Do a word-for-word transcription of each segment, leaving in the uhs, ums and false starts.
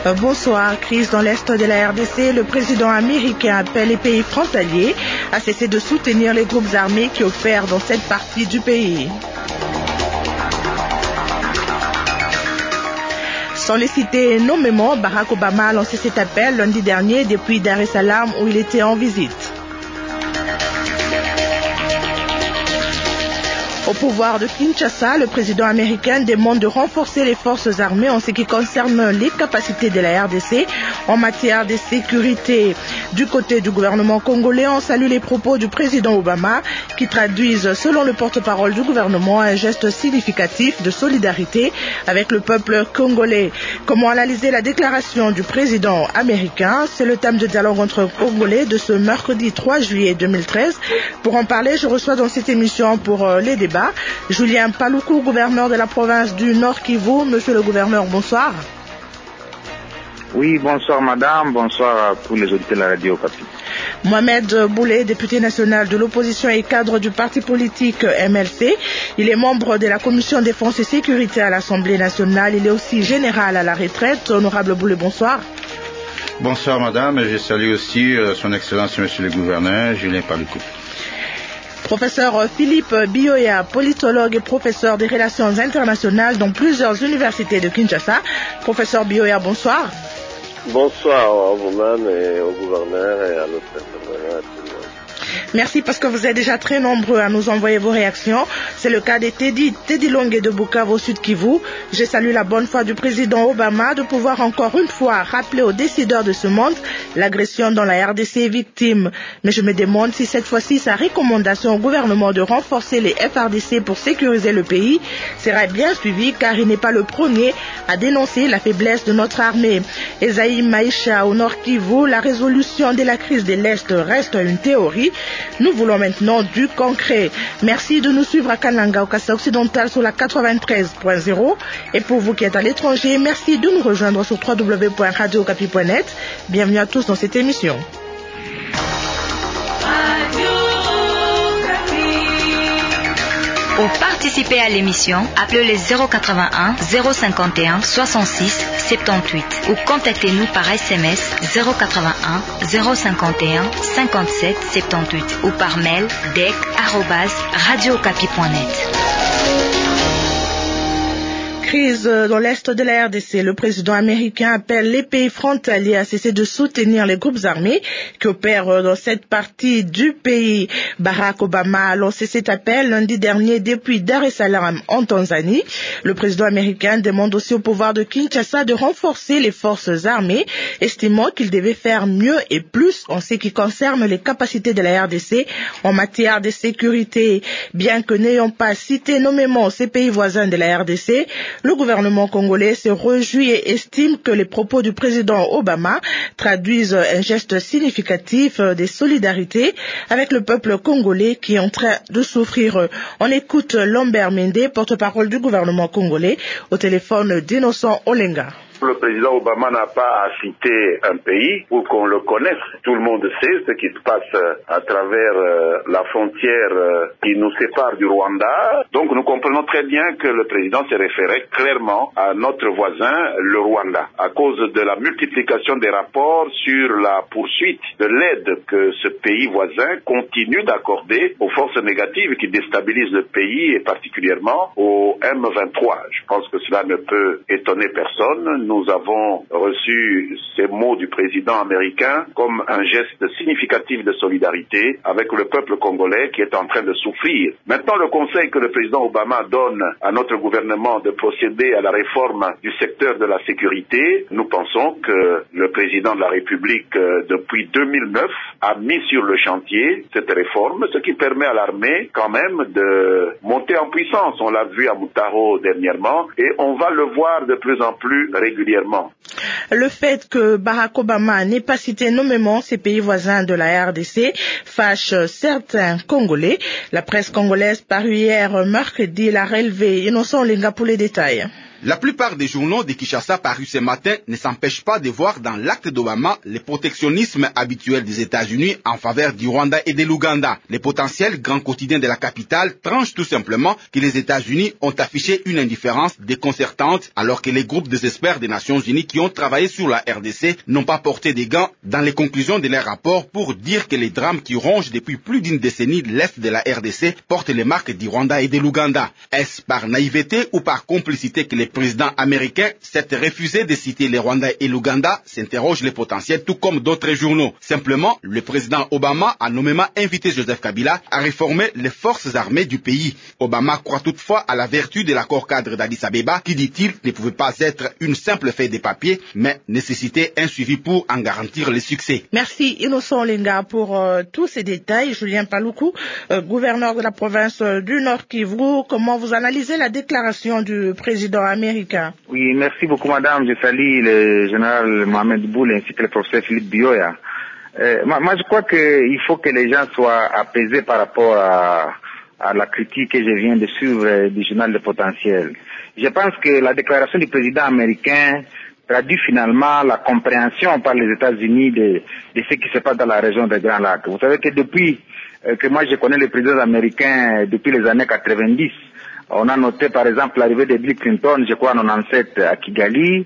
Bonsoir. Crise dans l'Est de la R D C. Le président américain appelle les pays frontaliers à cesser de soutenir les groupes armés qui opèrent dans cette partie du pays. Sans les citer nommément, Barack Obama a lancé cet appel lundi dernier depuis Dar es Salaam où il était en visite. Au pouvoir de Kinshasa, le président américain demande de renforcer les forces armées en ce qui concerne les capacités de la R D C en matière de sécurité. Du côté du gouvernement congolais, on salue les propos du président Obama qui traduisent, selon le porte-parole du gouvernement, un geste significatif de solidarité avec le peuple congolais. Comment analyser la déclaration du président américain? C'est le thème de dialogue entre Congolais de ce mercredi trois juillet deux mille treize. Pour en parler, je reçois dans cette émission pour les débats Julien Paluku, gouverneur de la province du Nord Kivu. Monsieur le gouverneur, bonsoir. Oui, bonsoir madame, bonsoir à tous les auditeurs de la radio Okapi. Mohamed Boulet, député national de l'opposition et cadre du parti politique M L C. Il est membre de la commission défense et sécurité à l'Assemblée nationale. Il est aussi général à la retraite. Honorable Boulet, bonsoir. Bonsoir madame, et je salue aussi euh, son excellence monsieur le gouverneur, Julien Paluku. Professeur Philippe Bioya, politologue et professeur des relations internationales dans plusieurs universités de Kinshasa. Professeur Bioya, bonsoir. Bonsoir à vous-même et au gouverneur et à l'autre intervenant. Merci parce que vous êtes déjà très nombreux à nous envoyer vos réactions. C'est le cas de Teddy, Teddy Longue de Bukavu au Sud Kivu. Je salue la bonne foi du président Obama de pouvoir encore une fois rappeler aux décideurs de ce monde l'agression dans la R D C est victime. Mais je me demande si cette fois-ci sa recommandation au gouvernement de renforcer les F R D C pour sécuriser le pays sera bien suivie car il n'est pas le premier à dénoncer la faiblesse de notre armée. Esaïe Maïcha au Nord Kivu, la résolution de la crise de l'Est reste une théorie. Nous voulons maintenant du concret. Merci de nous suivre à Kananga, au Kassai occidental sur la quatre-vingt-treize point zéro. Et pour vous qui êtes à l'étranger, merci de nous rejoindre sur w w w point radio okapi point net. Bienvenue à tous dans cette émission. Pour participer à l'émission, appelez les zéro quatre-vingt-un, zéro cinquante et un, soixante-six, soixante-dix-huit ou contactez-nous par S M S zéro quatre-vingt-un, zéro cinquante et un, cinquante-sept, soixante-dix-huit ou par mail d e c arobase radio okapi point net. Crise dans l'Est de la R D C. Le président américain appelle les pays frontaliers à cesser de soutenir les groupes armés qui opèrent dans cette partie du pays. Barack Obama a lancé cet appel lundi dernier depuis Dar es Salaam en Tanzanie. Le président américain demande aussi au pouvoir de Kinshasa de renforcer les forces armées, estimant qu'il devait faire mieux et plus en ce qui concerne les capacités de la R D C en matière de sécurité. Bien que n'ayant pas cité nommément ces pays voisins de la R D C, le gouvernement congolais se réjouit et estime que les propos du président Obama traduisent un geste significatif de solidarité avec le peuple congolais qui est en train de souffrir. On écoute Lambert Mende, porte-parole du gouvernement congolais, au téléphone d'Innocent Olenga. Le président Obama n'a pas à citer un pays pour qu'on le connaisse. Tout le monde sait ce qui se passe à travers euh, la frontière euh, qui nous sépare du Rwanda. Donc nous comprenons très bien que le président s'est référé clairement à notre voisin, le Rwanda, à cause de la multiplication des rapports sur la poursuite de l'aide que ce pays voisin continue d'accorder aux forces négatives qui déstabilisent le pays et particulièrement au M vingt-trois. Je pense que cela ne peut étonner personne. Nous avons reçu ces mots du président américain comme un geste significatif de solidarité avec le peuple congolais qui est en train de souffrir. Maintenant, le conseil que le président Obama donne à notre gouvernement de procéder à la réforme du secteur de la sécurité, nous pensons que le président de la République, depuis deux mille neuf, a mis sur le chantier cette réforme, ce qui permet à l'armée quand même de monter en puissance. On l'a vu à Moutaro dernièrement et on va le voir de plus en plus régulièrement. Le fait que Barack Obama n'ait pas cité nommément ces pays voisins de la R D C fâche certains Congolais. La presse congolaise parue hier mercredi l'a relevé. Innocent Olenga pour les détails. La plupart des journaux de Kinshasa parus ce matin ne s'empêchent pas de voir dans l'acte d'Obama le protectionnisme habituel des États-Unis en faveur du Rwanda et de l'Ouganda. Les potentiels grands quotidiens de la capitale tranchent tout simplement que les États-Unis ont affiché une indifférence déconcertante alors que les groupes des experts des Nations Unies qui ont travaillé sur la R D C n'ont pas porté des gants dans les conclusions de leur rapport pour dire que les drames qui rongent depuis plus d'une décennie l'Est de la R D C portent les marques du Rwanda et de l'Ouganda. Est-ce par naïveté ou par complicité que les président américain s'est refusé de citer le Rwanda et l'Ouganda, s'interroge les potentiels tout comme d'autres journaux. Simplement, le président Obama a nommément invité Joseph Kabila à réformer les forces armées du pays. Obama croit toutefois à la vertu de l'accord cadre d'Addis Abeba qui, dit-il, ne pouvait pas être une simple feuille de papier, mais nécessitait un suivi pour en garantir le succès. Merci Innocent Olenga pour euh, tous ces détails. Julien Paluku, euh, gouverneur de la province euh, du Nord Kivu, comment vous analysez la déclaration du président américain? Oui, merci beaucoup madame. Je salue le général Mohamed Boule ainsi que le professeur Philippe Bioya. Euh, moi, moi je crois qu'il faut que les gens soient apaisés par rapport à, à la critique que je viens de suivre euh, du journal Le Potentiel. Je pense que la déclaration du président américain traduit finalement la compréhension par les États-Unis de, de ce qui se passe dans la région des Grands Lacs. Vous savez que depuis euh, que moi je connais les présidents américains depuis les années quatre-vingt-dix, on a noté par exemple l'arrivée de Bill Clinton, je crois en quatre-vingt-dix-sept à Kigali.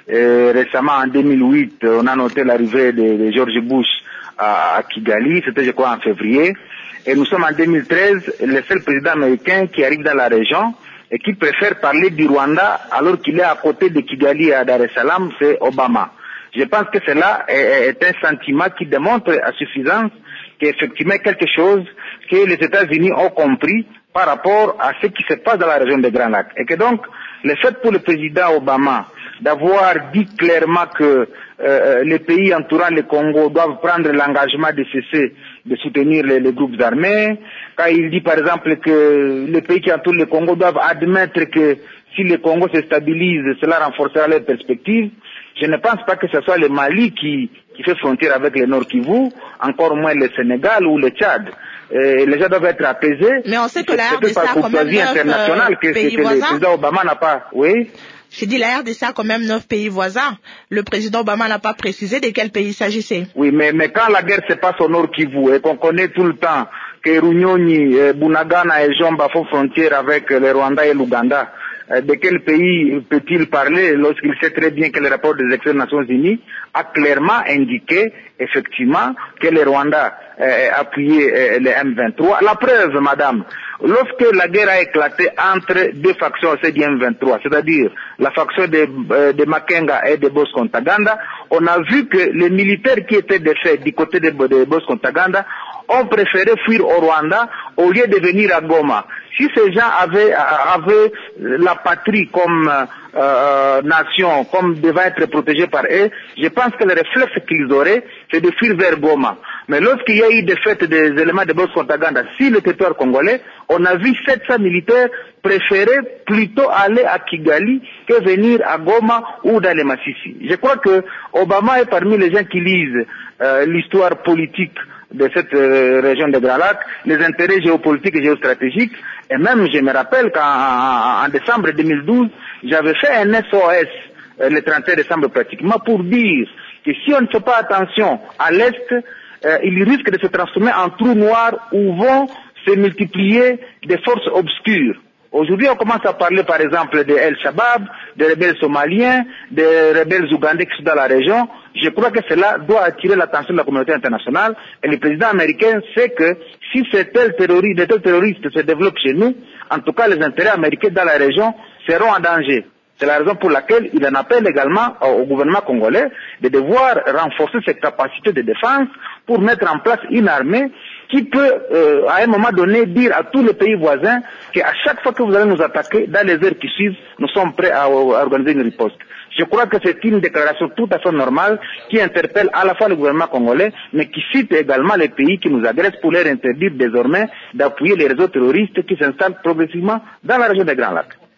Et récemment en deux mille huit, on a noté l'arrivée de, de George Bush à, à Kigali, c'était je crois en février. Et nous sommes en deux mille treize, le seul président américain qui arrive dans la région et qui préfère parler du Rwanda alors qu'il est à côté de Kigali à Dar es Salaam, c'est Obama. Je pense que cela est, est un sentiment qui démontre à suffisance qu'effectivement quelque chose que les États-Unis ont compris par rapport à ce qui se passe dans la région des Grands Lacs. Et que donc, le fait pour le président Obama d'avoir dit clairement que euh, les pays entourant le Congo doivent prendre l'engagement de cesser de soutenir les, les groupes armés, quand il dit par exemple que les pays qui entourent le Congo doivent admettre que si le Congo se stabilise, cela renforcera leurs perspectives, je ne pense pas que ce soit le Mali qui, qui fait frontière avec le Nord Kivu, encore moins le Sénégal ou le Tchad. Euh, les gens doivent être apaisés. Mais on sait que la R D C a quand même neuf internationale que, pays que voisins. Le président Obama n'a pas. Oui. J'ai dit la R D C a quand même neuf pays voisins. Le président Obama n'a pas précisé de quel pays il s'agissait. Oui, mais, mais quand la guerre se passe au Nord Kivu et qu'on connaît tout le temps que Runyonyi, eh, Bunagana et Jomba font frontière avec le Rwanda et l'Ouganda, eh, de quel pays peut-il parler lorsqu'il sait très bien que le rapport des experts des Nations Unies a clairement indiqué effectivement que le Rwanda eh, appuyait eh, les M vingt-trois. La preuve, madame, lorsque la guerre a éclaté entre deux factions au sein du M vingt-trois, c'est-à-dire la faction de, euh, de Makenga et de Bosco-Ntaganda, on a vu que les militaires qui étaient défaits du côté de, de Bosco-Ntaganda ont préféré fuir au Rwanda au lieu de venir à Goma. Si ces gens avaient, avaient la patrie comme euh, nation, comme devant être protégés par eux, je pense que le réflexe qu'ils auraient, c'est de fuir vers Goma. Mais lorsqu'il y a eu défaite des éléments de Bosco-Ntaganda sur le territoire congolais, on a vu sept cents militaires préférer plutôt aller à Kigali que venir à Goma ou dans les Massissi. Je crois que Obama est parmi les gens qui lisent euh, l'histoire politique de cette euh, région des Grands Lacs, les intérêts géopolitiques et géostratégiques. Et même, je me rappelle qu'en en, en décembre deux mille douze, j'avais fait un S O S euh, le trente et un décembre pratiquement pour dire que si on ne fait pas attention à l'Est, euh, il risque de se transformer en trou noir où vont se multiplier des forces obscures. Aujourd'hui, on commence à parler par exemple de El Shabab, des rebelles somaliens, des rebelles ougandais qui sont dans la région. Je crois que cela doit attirer l'attention de la communauté internationale. Et le président américain sait que si ces tels terroristes, de tels terroristes se développent chez nous, en tout cas les intérêts américains dans la région seront en danger. C'est la raison pour laquelle il en appelle également au gouvernement congolais de devoir renforcer ses capacités de défense pour mettre en place une armée qui peut, euh, à un moment donné, dire à tous les pays voisins qu'à chaque fois que vous allez nous attaquer, dans les heures qui suivent, nous sommes prêts à, à organiser une riposte. Je crois que c'est une déclaration tout à fait normale qui interpelle à la fois le gouvernement congolais, mais qui cite également les pays qui nous agressent pour leur interdire désormais d'appuyer les réseaux terroristes qui s'installent progressivement dans la région des Grands Lacs.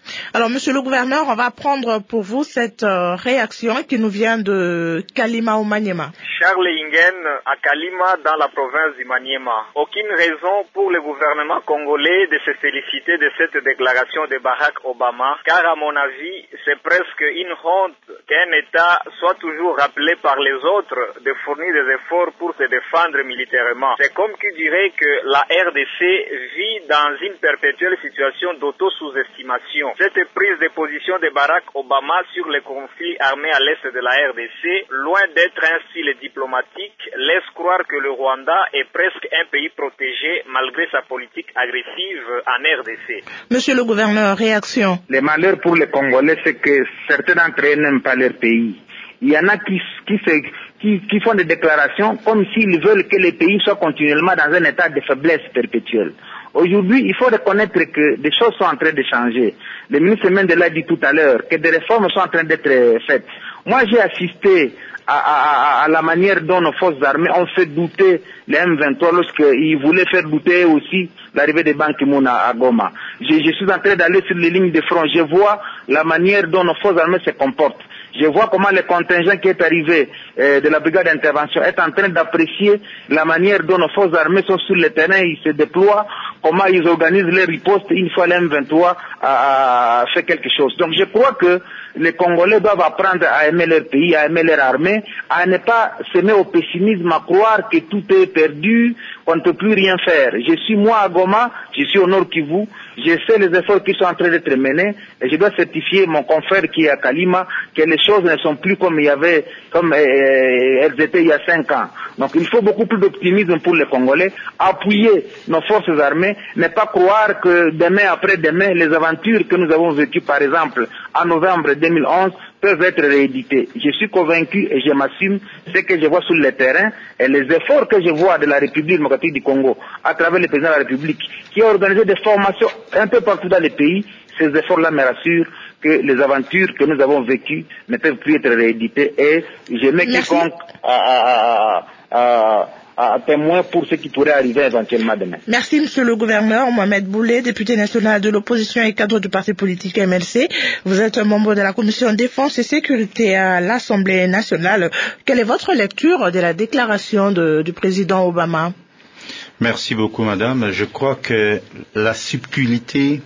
Alors, monsieur le gouverneur, on va prendre pour vous cette euh, réaction qui nous vient de Kalima au Maniema. Charles Ingen à Kalima dans la province du Maniema. Aucune raison pour le gouvernement congolais de se féliciter de cette déclaration de Barack Obama, car à mon avis, c'est presque une honte qu'un État soit toujours rappelé par les autres de fournir des efforts pour se défendre militairement. C'est comme qui dirait que la R D C vit dans une perpétuelle situation d'auto-sous-estimation. Cette prise de position de Barack Obama sur les conflits armés à l'est de la R D C, loin d'être un style diplomatique, laisse croire que le Rwanda est presque un pays protégé malgré sa politique agressive en R D C. Monsieur le gouverneur, réaction. Le malheur pour les Congolais, c'est que certains d'entre eux n'aiment pas leur pays. Il y en a qui, qui, se, qui, qui font des déclarations comme s'ils veulent que les pays soient continuellement dans un état de faiblesse perpétuelle. Aujourd'hui, il faut reconnaître que des choses sont en train de changer. Le ministre Mende l'a dit tout à l'heure, que des réformes sont en train d'être faites. Moi, j'ai assisté à, à, à la manière dont nos forces armées ont fait douter les M vingt-trois lorsqu'ils voulaient faire douter aussi l'arrivée des Ban Ki-moon à, à Goma. Je, je suis en train d'aller sur les lignes de front. Je vois la manière dont nos forces armées se comportent. Je vois comment le contingent qui est arrivé euh, de la brigade d'intervention est en train d'apprécier la manière dont nos forces armées sont sur le terrain, ils se déploient, comment ils organisent les ripostes une fois l'M vingt-trois a, a fait quelque chose. Donc je crois que les Congolais doivent apprendre à aimer leur pays, à aimer leur armée, à ne pas s'aimer au pessimisme, à croire que tout est perdu, qu'on ne peut plus rien faire. Je suis moi à Goma, je suis au Nord Kivu, je sais les efforts qui sont en train d'être menés et je dois certifier mon confrère qui est à Kalima que les choses ne sont plus comme il y avait, comme euh, elles étaient il y a cinq ans. Donc il faut beaucoup plus d'optimisme pour les Congolais, appuyer nos forces armées, ne pas croire que demain après demain, les aventures que nous avons vécues par exemple en novembre deux mille onze peuvent être rééditées. Je suis convaincu et je m'assume ce que je vois sur le terrain et les efforts que je vois de la République démocratique du Congo à travers le président de la République qui a organisé des formations un peu partout dans le pays. Ces efforts-là me rassurent que les aventures que nous avons vécues ne peuvent plus être rééditées et je mets quiconque à, à, à, à, à témoin pour ce qui pourrait arriver éventuellement demain. Merci, monsieur le gouverneur. Mohamed Boulet, député national de l'opposition et cadre du parti politique M L C. Vous êtes un membre de la commission défense et sécurité à l'Assemblée nationale. Quelle est votre lecture de la déclaration de, du président Obama? Merci beaucoup, madame. Je crois que la subtilité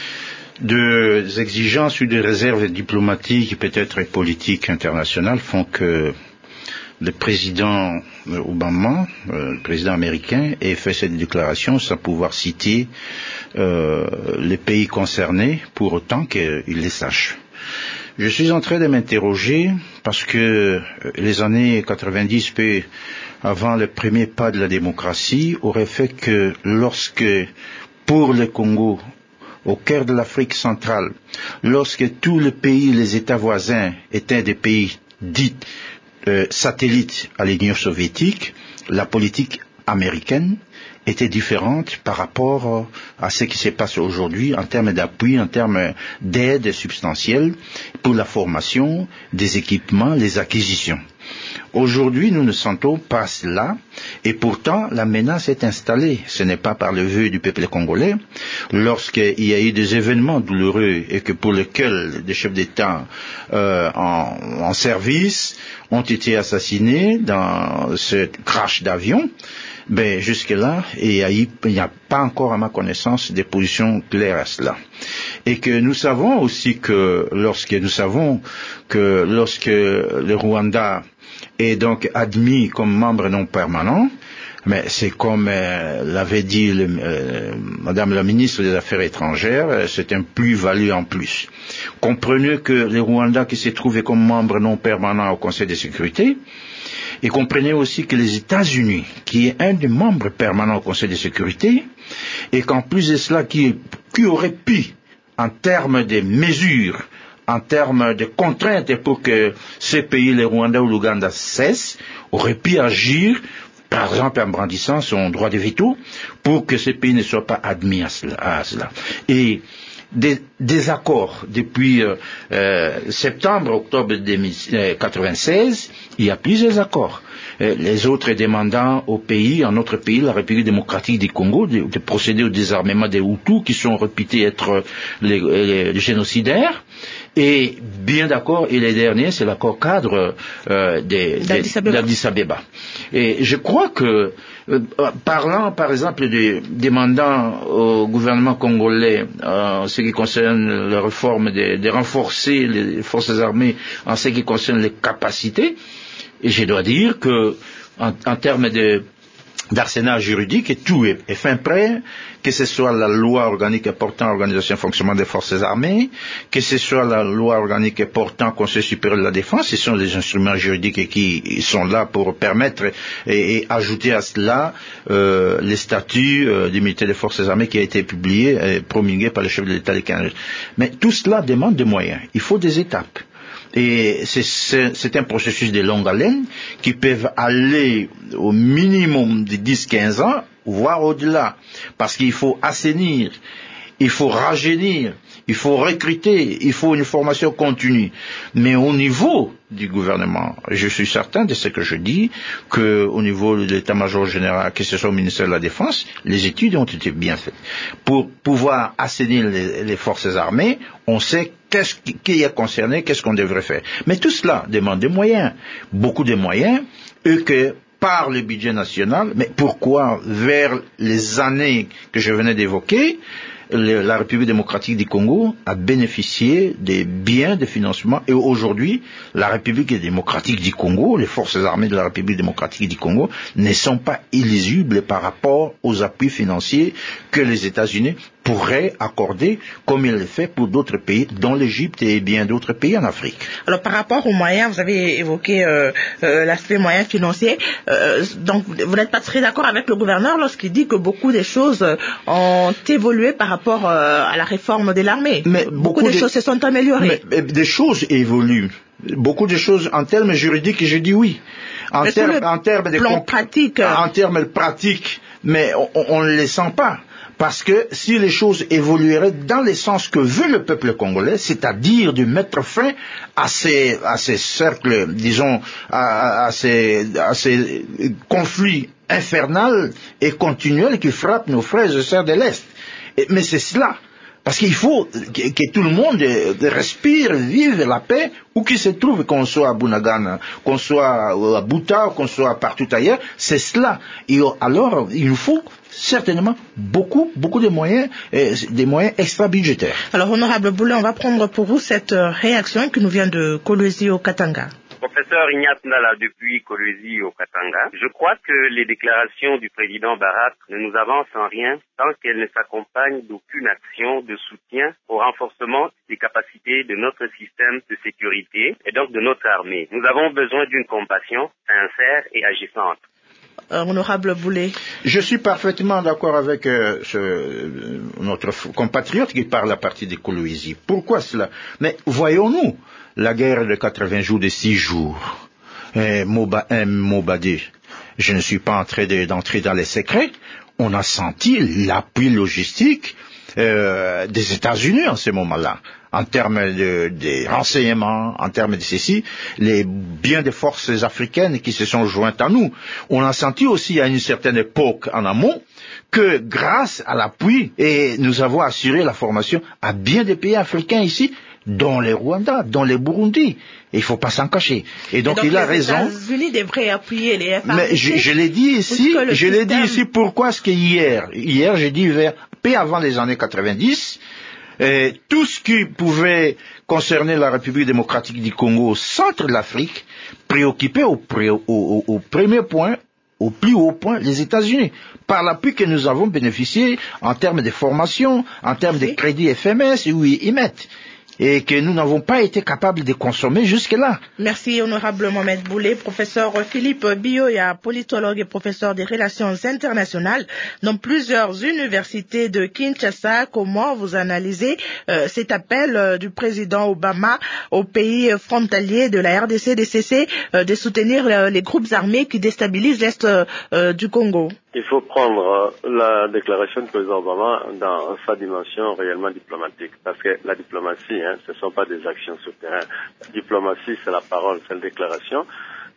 des exigences ou des réserves diplomatiques, peut-être politiques internationales, font que le président Obama, euh, le président américain, ait fait cette déclaration sans pouvoir citer euh, les pays concernés pour autant qu'il les sache. Je suis en train de m'interroger parce que les années quatre-vingt-dix, peu avant le premier pas de la démocratie, auraient fait que lorsque, pour le Congo, au cœur de l'Afrique centrale, lorsque tous les pays, les États voisins, étaient des pays dits euh, satellites à l'Union soviétique, la politique américaine était différente par rapport à ce qui se passe aujourd'hui en termes d'appui, en termes d'aide substantielle pour la formation, des équipements, les acquisitions. Aujourd'hui, nous ne sentons pas cela, et pourtant, la menace est installée. Ce n'est pas par le vœu du peuple congolais. Lorsqu'il y a eu des événements douloureux et que pour lesquels des chefs d'État euh, en, en service ont été assassinés dans ce crash d'avion, ben jusque-là, il n'y a, a pas encore, à ma connaissance, des positions claires à cela. Et que nous savons aussi que lorsque nous savons que lorsque le Rwanda est donc admis comme membre non permanent, mais c'est comme euh, l'avait dit le, euh, Madame la ministre des Affaires étrangères, euh, c'est un plus-value en plus. Comprenez que le Rwanda qui s'est trouvé comme membre non permanent au Conseil de sécurité, et comprenez aussi que les États-Unis, qui est un des membres permanents au Conseil de sécurité, et qu'en plus de cela, qui, qui aurait pu, en termes de mesures, en termes de contraintes pour que ces pays, le Rwanda ou l'Ouganda, cessent, aurait pu agir, par exemple en brandissant son droit de veto, pour que ces pays ne soient pas admis à cela. À cela. Et des, des accords depuis euh, euh, septembre, octobre deux mille quatre-vingt-seize, il y a plusieurs accords. euh, les autres demandant au pays, en notre pays, la République démocratique du Congo, de, de procéder au désarmement des Hutus qui sont réputés être les, les, les génocidaires. Et bien d'accord, et les derniers, c'est l'accord cadre euh, des, des, d'Addis Abeba. Et je crois que, euh, parlant par exemple de demandant au gouvernement congolais, euh, en ce qui concerne la réforme, de, de renforcer les forces armées en ce qui concerne les capacités, et je dois dire que en, en termes de d'arsenal juridique, et tout est, est fin prêt, que ce soit la loi organique portant organisation et fonctionnement des forces armées, que ce soit la loi organique portant Conseil supérieur de la défense, ce sont des instruments juridiques qui sont là pour permettre et, et ajouter à cela euh, les statuts euh, des militaires des forces armées qui a été publié et promulgué par le chef de l'État des Canadiens. Mais tout cela demande des moyens. Il faut des étapes. Et c'est, c'est, c'est un processus de longue haleine qui peuvent aller au minimum de dix à quinze ans, voire au-delà. Parce qu'il faut assainir, il faut rajeunir, il faut recruter, il faut une formation continue. Mais au niveau du gouvernement, je suis certain de ce que je dis, qu'au niveau de l'état-major général, que ce soit au ministère de la Défense, les études ont été bien faites. Pour pouvoir assainir les, les forces armées, on sait qu'est-ce qui, qui est concerné, qu'est-ce qu'on devrait faire. Mais tout cela demande des moyens, beaucoup de moyens, et que par le budget national, mais pourquoi vers les années que je venais d'évoquer, la République démocratique du Congo a bénéficié des biens de financement et aujourd'hui, la République démocratique du Congo, les forces armées de la République démocratique du Congo ne sont pas éligibles par rapport aux appuis financiers que les États-Unis pourraient accorder comme il le fait pour d'autres pays, dont l'Égypte et bien d'autres pays en Afrique. Alors par rapport aux moyens, vous avez évoqué euh, euh, l'aspect moyen financier, euh, donc vous n'êtes pas très d'accord avec le gouverneur lorsqu'il dit que beaucoup de choses ont évolué par rapport euh, à la réforme de l'armée. Mais beaucoup, beaucoup de, de choses se sont améliorées. Mais, mais des choses évoluent. Beaucoup de choses en termes juridiques, je dis oui. En termes en termes de plan pratique. En termes pratiques, mais on ne les sent pas. Parce que si les choses évolueraient dans le sens que veut le peuple congolais, c'est-à-dire de mettre fin à ces, à ces cercles, disons, à, à, ces, à ces conflits infernaux et continuels qui frappent nos frères et sœurs de l'Est. Et, mais c'est cela. Parce qu'il faut que, que tout le monde respire, vive la paix, où qu'il se trouve, qu'on soit à Bunagana, qu'on soit à Buta, qu'on soit partout ailleurs, c'est cela. Et alors, il nous faut certainement beaucoup, beaucoup de moyens, euh, des moyens extra-budgétaires. Alors, honorable Boulet, on va prendre pour vous cette réaction qui nous vient de Kolwezi au Katanga. Professeur Ignace Ndala depuis Kolwezi au Katanga. Je crois que les déclarations du président Barak ne nous avancent en rien tant qu'elles ne s'accompagnent d'aucune action de soutien au renforcement des capacités de notre système de sécurité et donc de notre armée. Nous avons besoin d'une compassion sincère et agissante. Euh, honorable Boulet. Je suis parfaitement d'accord avec euh, ce, euh, notre compatriote qui parle à partir de Kolwezi. Pourquoi cela? Mais voyons-nous la guerre de quatre-vingts jours, de six jours, eh, Moba un, Moba deux. Je ne suis pas en train de, d'entrer dans les secrets. On a senti l'appui logistique euh, des États-Unis en ce moment-là, en termes de, de renseignements, en termes de ceci, les biens des forces africaines qui se sont jointes à nous. On a senti aussi à une certaine époque en amont que grâce à l'appui, et nous avons assuré la formation à bien des pays africains ici, dont les Rwanda, dont les Burundi. Et il ne faut pas s'en cacher. Et donc, et donc il a raison. Les États-Unis devraient appuyer les F A R D C. Mais je, je l'ai dit ici, je système... l'ai dit ici, pourquoi est-ce que hier, hier j'ai dit vers, peu avant les années quatre-vingt-dix, euh, tout ce qui pouvait concerner la République démocratique du Congo au centre de l'Afrique, préoccupait au, pré, au, au, au premier point, au plus haut point, les États-Unis. Par l'appui que nous avons bénéficié en termes de formation, en termes de crédits F M S, où ils mettent. Et que nous n'avons pas été capables de consommer jusque-là. Merci, honorable Mohamed Boulet. Professeur Philippe Bioya, politologue et professeur des relations internationales dans plusieurs universités de Kinshasa. Comment vous analysez euh, cet appel euh, du président Obama aux pays frontaliers de la R D C de cesser euh, de soutenir euh, les groupes armés qui déstabilisent l'Est euh, du Congo? Il faut prendre la déclaration du président Obama dans sa dimension réellement diplomatique, parce que la diplomatie, hein, ce ne sont pas des actions sur terrain. La diplomatie, c'est la parole, c'est la déclaration.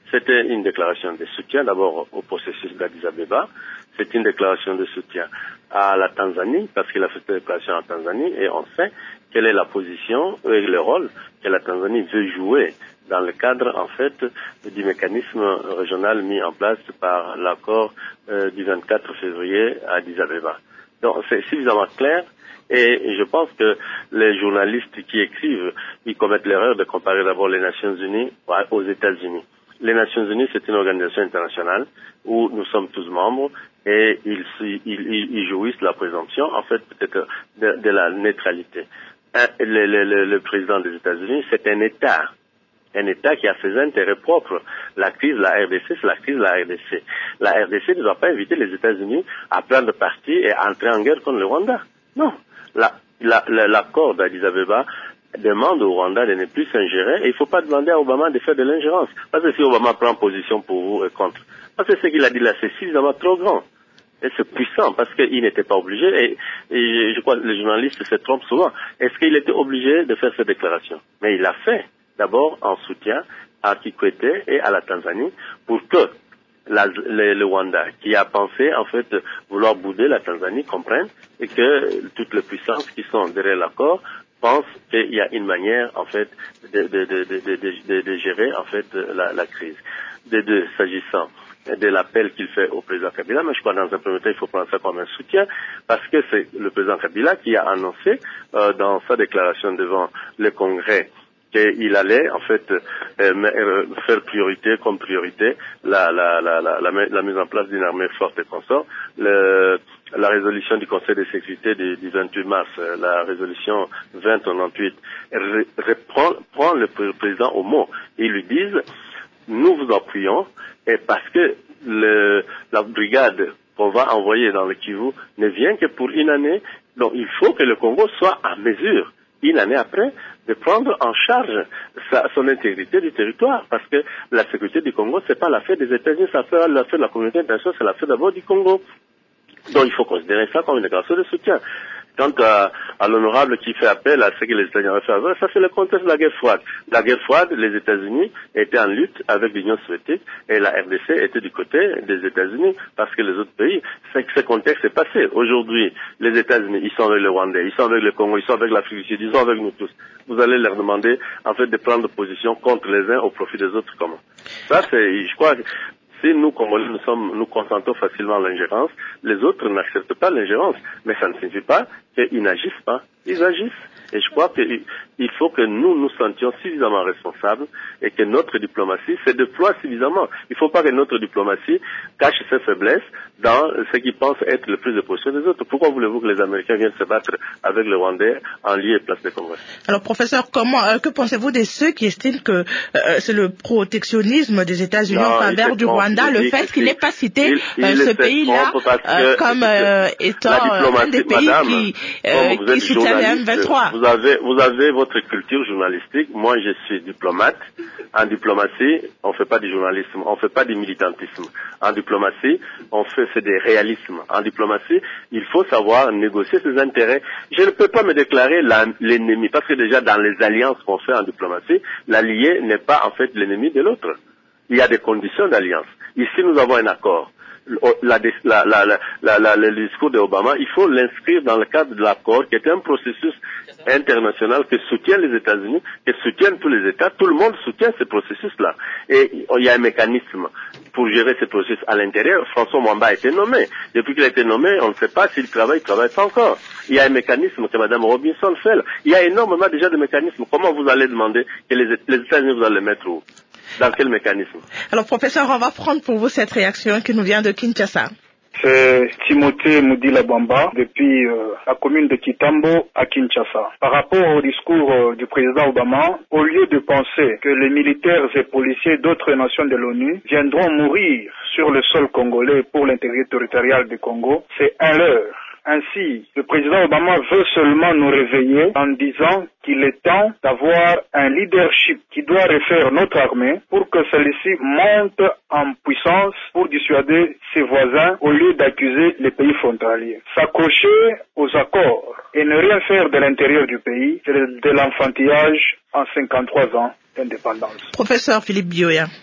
C'était une déclaration de soutien d'abord au processus d'Addis Abeba. C'est une déclaration de soutien à la Tanzanie, parce qu'il a fait cette déclaration en Tanzanie, et on sait quelle est la position et le rôle que la Tanzanie veut jouer dans le cadre, en fait, du mécanisme régional mis en place par l'accord euh, du vingt-quatre février à Addis Abeba. Donc, c'est suffisamment clair, et je pense que les journalistes qui écrivent, ils commettent l'erreur de comparer d'abord les Nations Unies aux États-Unis. Les Nations Unies, c'est une organisation internationale où nous sommes tous membres et ils, ils, ils jouissent de la présomption, en fait, peut-être de, de la neutralité. Un, le, le, le président des États-Unis, c'est un État. Un État qui a ses intérêts propres. La crise de la R D C, c'est la crise de la R D C. La R D C ne doit pas inviter les États-Unis à prendre parti et à entrer en guerre contre le Rwanda. Non. La, la, la, l'accord d'Addis Abeba demande au Rwanda de ne plus s'ingérer et il ne faut pas demander à Obama de faire de l'ingérence. Parce que si Obama prend position pour vous et contre, parce que ce qu'il a dit là, c'est suffisamment trop grand. Et c'est puissant parce qu'il n'était pas obligé, et, et je crois que les journalistes se trompent souvent. Est-ce qu'il était obligé de faire cette déclaration? Mais il l'a fait, d'abord en soutien à Kikwete et à la Tanzanie, pour que la, le, le Rwanda, qui a pensé en fait vouloir bouder la Tanzanie, comprenne et que toutes les puissances qui sont derrière l'accord pensent qu'il y a une manière en fait de, de, de, de, de, de, de gérer en fait la, la crise. De deux, s'agissant de l'appel qu'il fait au président Kabila, mais je crois que dans un premier temps, il faut prendre ça comme un soutien, parce que c'est le président Kabila qui a annoncé euh, dans sa déclaration devant le Congrès qu'il allait en fait euh, faire priorité comme priorité la, la, la, la, la, la mise en place d'une armée forte et consort. Le, la résolution du Conseil de sécurité du, du vingt-huit mars, la résolution vingt quatre-vingt-huit, reprend, prend le président au mot. Ils lui disent, nous vous en prions, et parce que le, la brigade qu'on va envoyer dans le Kivu ne vient que pour une année, donc il faut que le Congo soit en mesure, une année après, de prendre en charge sa, son intégrité du territoire, parce que la sécurité du Congo, c'est pas l'affaire des États-Unis, c'est l'affaire de la communauté internationale, c'est l'affaire d'abord du Congo. Donc il faut considérer ça comme une déclaration de soutien. Quant à, à l'honorable qui fait appel à ce que les États-Unis avaient fait avant, ça c'est le contexte de la guerre froide. La guerre froide, les États-Unis étaient en lutte avec l'Union soviétique et la R D C était du côté des États-Unis parce que les autres pays, c'est que ce contexte est passé. Aujourd'hui, les États-Unis, ils sont avec le Rwandais, ils sont avec le Congo, ils sont avec l'Afrique du Sud, ils sont avec nous tous. Vous allez leur demander en fait de prendre position contre les uns au profit des autres comment. Ça c'est, je crois, si nous, Congolais, nous sommes, nous consentons facilement à l'ingérence, les autres n'acceptent pas l'ingérence. Mais ça ne signifie pas qu'ils n'agissent pas. Ils agissent. Et je crois qu'il faut que nous nous sentions suffisamment responsables et que notre diplomatie se déploie suffisamment. Il ne faut pas que notre diplomatie cache ses faiblesses dans ce qu'ils pensent être le plus de position des autres. Pourquoi voulez-vous que les Américains viennent se battre avec le Rwandais en lieu et place de Congrès? Alors, professeur, comment, euh, que pensez-vous de ceux qui estiment que euh, c'est le protectionnisme des États-Unis en faveur du Rwanda, le fait qu'il n'ait pas cité il, il euh, ce pays-là euh, comme euh, étant un des pays madame, qui, euh, qui soutient le M vingt-trois? Vous avez, vous avez votre culture journalistique. Moi, je suis diplomate. En diplomatie, on fait pas du journalisme, on fait pas du militantisme. En diplomatie, on fait c'est des réalismes. En diplomatie, il faut savoir négocier ses intérêts. Je ne peux pas me déclarer l'ennemi, parce que déjà dans les alliances qu'on fait en diplomatie, l'allié n'est pas en fait l'ennemi de l'autre. Il y a des conditions d'alliance. Ici, nous avons un accord. La, la, la, la, la, le discours d'Obama, il faut l'inscrire dans le cadre de l'accord, qui est un processus international que soutiennent les États-Unis, que soutiennent tous les États. Tout le monde soutient ce processus-là. Et il y a un mécanisme pour gérer ce processus à l'intérieur. François Mwamba a été nommé. Depuis qu'il a été nommé, on ne sait pas s'il travaille, il travaille pas encore. Il y a un mécanisme que Mme Robinson fait. Il y a énormément déjà de mécanismes. Comment vous allez demander que les, les États-Unis vous allez les mettre où? Dans quel mécanisme? Alors, professeur, on va prendre pour vous cette réaction qui nous vient de Kinshasa. C'est Timothée Moudila Bamba depuis euh, la commune de Kitambo à Kinshasa. Par rapport au discours euh, du président Obama, au lieu de penser que les militaires et policiers d'autres nations de l'ONU viendront mourir sur le sol congolais pour l'intégrité territoriale du Congo, c'est un leurre. Ainsi, le président Obama veut seulement nous réveiller en disant qu'il est temps d'avoir un leadership qui doit refaire notre armée pour que celle-ci monte en puissance pour dissuader ses voisins au lieu d'accuser les pays frontaliers. S'accrocher aux accords et ne rien faire de l'intérieur du pays, c'est de l'enfantillage en cinquante-trois ans d'indépendance. Professeur Philippe Bioya.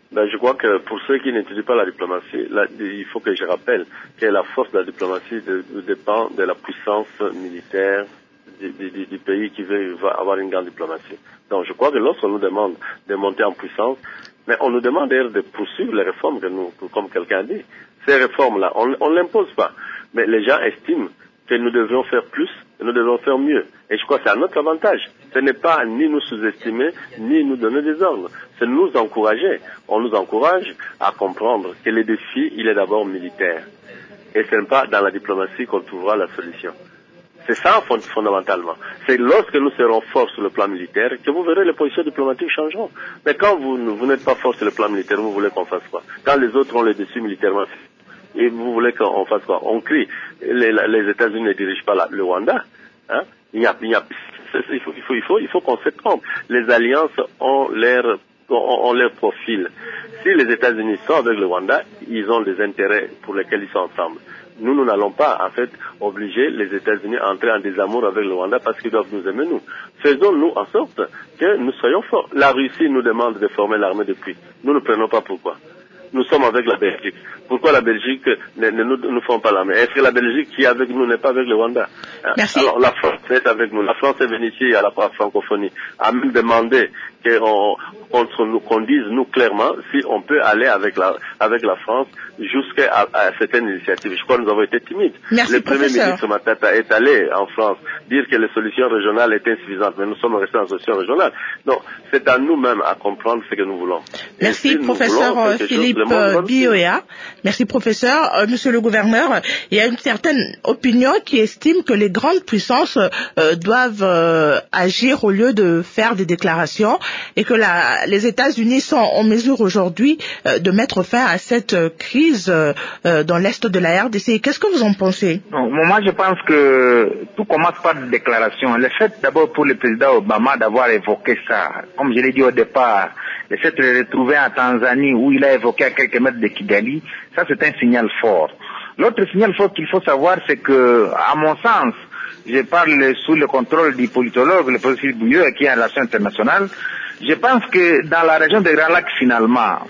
Ben, je crois que pour ceux qui n'étudient pas la diplomatie, là, il faut que je rappelle que la force de la diplomatie de, de dépend de la puissance militaire du, du, du pays qui veut va avoir une grande diplomatie. Donc je crois que lorsqu'on nous demande de monter en puissance, mais on nous demande d'ailleurs de poursuivre les réformes que nous, comme quelqu'un a dit. Ces réformes-là, on ne l'impose pas. Mais les gens estiment que nous devrions faire plus, que nous devons faire mieux. Et je crois que c'est à notre avantage. Ce n'est pas ni nous sous-estimer, ni nous donner des ordres. C'est nous encourager. On nous encourage à comprendre que le défi, il est d'abord militaire. Et ce n'est pas dans la diplomatie qu'on trouvera la solution. C'est ça fondamentalement. C'est lorsque nous serons forts sur le plan militaire que vous verrez les positions diplomatiques changeront. Mais quand vous, vous n'êtes pas fort sur le plan militaire, vous voulez qu'on fasse quoi? Quand les autres ont le dessus militairement, et vous voulez qu'on fasse quoi? On crie. Les, les États-Unis ne dirigent pas la, le Rwanda. Hein? Il y a, il y a, il faut, il faut, il faut, il faut qu'on se trompe. Les alliances ont leur, ont, ont leur profil. Si les États-Unis sont avec le Rwanda, ils ont des intérêts pour lesquels ils sont ensemble. Nous, nous n'allons pas, en fait, obliger les États-Unis à entrer en désamour avec le Rwanda parce qu'ils doivent nous aimer, nous. Faisons-nous en sorte que nous soyons forts. La Russie nous demande de former l'armée depuis. Nous ne prenons pas pourquoi. Nous sommes avec la Belgique. Pourquoi la Belgique ne, ne nous, nous font pas l'armée? Est-ce que la Belgique qui est avec nous n'est pas avec le Rwanda? Merci. Alors, la France est avec nous. La France est venue ici à la francophonie, a même demandé qu'on qu'on, qu'on dise, nous, clairement, si on peut aller avec la, avec la France jusqu'à à, à certaines initiatives. Je crois que nous avons été timides. Merci, le Premier professeur. ministre Matata est allé en France dire que les solutions régionales étaient insuffisantes, mais nous sommes restés en solution régionale. Donc, c'est à nous-mêmes à comprendre ce que nous voulons. Merci, si professeur voulons, Philippe chose, Bioya. Merci, professeur. Euh, monsieur le gouverneur, il y a une certaine opinion qui estime que les grandes puissances euh, doivent euh, agir au lieu de faire des déclarations et que la, les États-Unis sont en mesure aujourd'hui euh, de mettre fin à cette euh, crise euh, dans l'est de la R D C. Qu'est-ce que vous en pensez? Non, moi, je pense que tout commence par des déclarations. Le fait d'abord pour le président Obama d'avoir évoqué ça, comme je l'ai dit au départ, le fait de le retrouver en Tanzanie où il a évoqué à quelques mètres de Kigali, ça c'est un signal fort. L'autre signal fort qu'il faut savoir, c'est que, à mon sens, je parle sous le contrôle du politologue, le professeur Bouilleux, qui est en relation internationale, je pense que dans la région des Grands Lacs, finalement,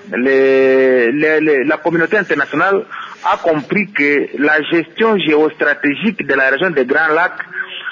les, les, les, la communauté internationale a compris que la gestion géostratégique de la région des Grands Lacs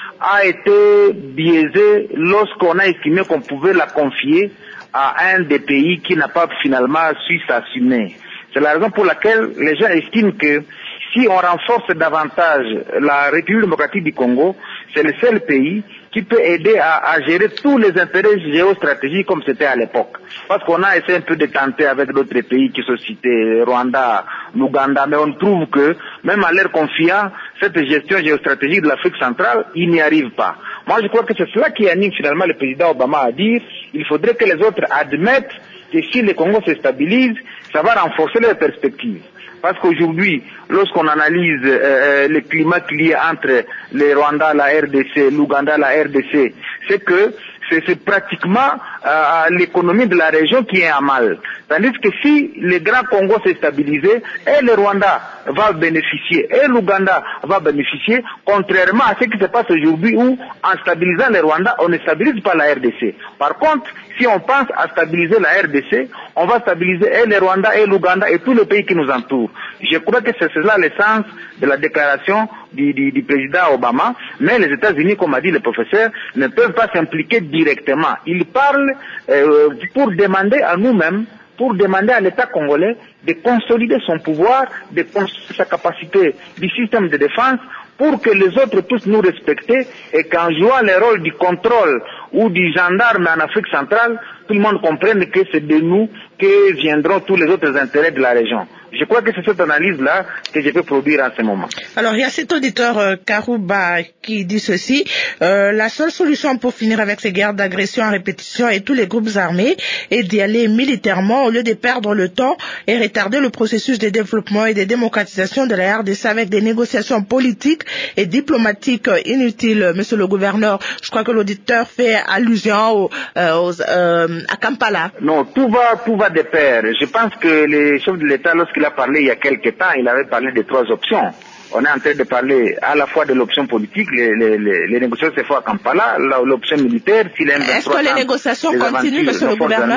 a été biaisée lorsqu'on a estimé qu'on pouvait la confier à un des pays qui n'a pas finalement su s'assumer. C'est la raison pour laquelle les gens estiment que si on renforce davantage la République démocratique du Congo, c'est le seul pays qui peut aider à, à gérer tous les intérêts géostratégiques comme c'était à l'époque. Parce qu'on a essayé un peu de tenter avec d'autres pays qui sont cités, Rwanda, l'Ouganda, mais on trouve que, même en leur confiant cette gestion géostratégique de l'Afrique centrale, ils n'y arrivent pas. Moi, je crois que c'est cela qui anime finalement le président Obama à dire il faudrait que les autres admettent que si le Congo se stabilise, ça va renforcer leurs perspectives. Parce qu'aujourd'hui, lorsqu'on analyse euh, le climat qu'il y a entre le Rwanda, la R D C, l'Ouganda, la R D C, c'est que c'est, c'est pratiquement euh, l'économie de la région qui est à mal. Tandis que si le Grand Congo s'est stabilisé, et le Rwanda va bénéficier, et l'Ouganda va bénéficier, contrairement à ce qui se passe aujourd'hui où, en stabilisant le Rwanda, on ne stabilise pas la R D C. Par contre, si on pense à stabiliser la R D C, on va stabiliser et le Rwanda, et l'Ouganda, et tous les pays qui nous entourent. Je crois que c'est cela le sens de la déclaration du, du, du président Obama, mais les États-Unis, comme a dit le professeur, ne peuvent pas s'impliquer directement. Ils parlent euh, pour demander à nous-mêmes, pour demander à l'État congolais de consolider son pouvoir, de construire sa capacité du système de défense pour que les autres puissent nous respecter et qu'en jouant le rôle du contrôle ou du gendarme en Afrique centrale, tout le monde comprenne que c'est de nous que viendront tous les autres intérêts de la région. Je crois que c'est cette analyse-là que je peux produire en ce moment. Alors, il y a cet auditeur euh, Karouba qui dit ceci. Euh, la seule solution pour finir avec ces guerres d'agression en répétition et tous les groupes armés est d'y aller militairement au lieu de perdre le temps et retarder le processus de développement et de démocratisation de la R D C avec des négociations politiques et diplomatiques inutiles. Monsieur le gouverneur, je crois que l'auditeur fait allusion au, euh, aux, euh, à Kampala. Non, tout va, tout va de pair. Je pense que les chefs de l'État, lorsqu'il a parlé il y a quelque temps, il avait parlé de trois options. On est en train de parler à la fois de l'option politique, les, les, les, les négociations se font à Kampala, l'option militaire, s'il aime Est-ce que les négociations continuent, monsieur le gouverneur?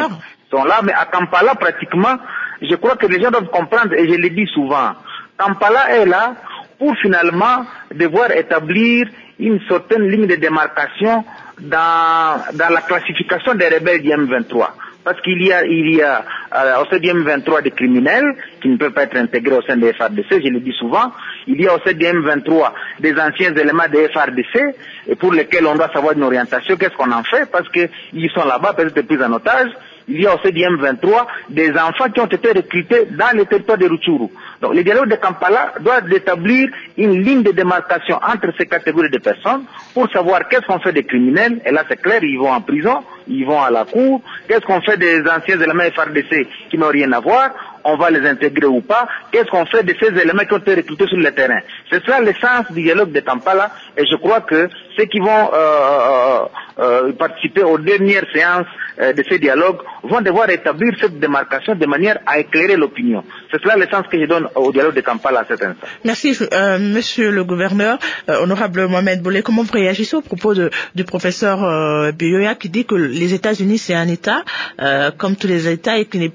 sont là, mais à Kampala, pratiquement, je crois que les gens doivent comprendre, et je le dis souvent, Kampala est là pour finalement devoir établir une certaine ligne de démarcation dans, dans la classification des rebelles du M vingt-trois. Parce qu'il y a, il y a euh, au sein du M vingt-trois des criminels qui ne peuvent pas être intégrés au sein des F A R D C, je le dis souvent. Il y a au sein du M vingt-trois des anciens éléments des F A R D C et pour lesquels on doit savoir une orientation, qu'est-ce qu'on en fait, parce qu'ils sont là-bas, peut-être pris en otage. Il y a au sein du M vingt-trois des enfants qui ont été recrutés dans les territoires de Rutshuru. Donc le dialogue de Kampala doit établir une ligne de démarcation entre ces catégories de personnes pour savoir qu'est-ce qu'on fait des criminels, et là c'est clair, ils vont en prison, ils vont à la cour, qu'est-ce qu'on fait des anciens éléments F A R D C qui n'ont rien à voir, on va les intégrer ou pas, qu'est-ce qu'on fait de ces éléments qui ont été recrutés sur le terrain. C'est ça l'essence du dialogue de Kampala, et je crois que ceux qui vont euh, euh, participer aux dernières séances euh, de ces dialogues vont devoir établir cette démarcation de manière à éclairer l'opinion. C'est cela l'essence que je donne au dialogue de Kampala à cet instant. Merci, euh, monsieur le gouverneur. Euh, honorable Mohamed Bollé, comment vous réagissez au propos de, du professeur euh, Bioya qui dit que les États-Unis c'est un État, euh, comme tous les États, et qu'ils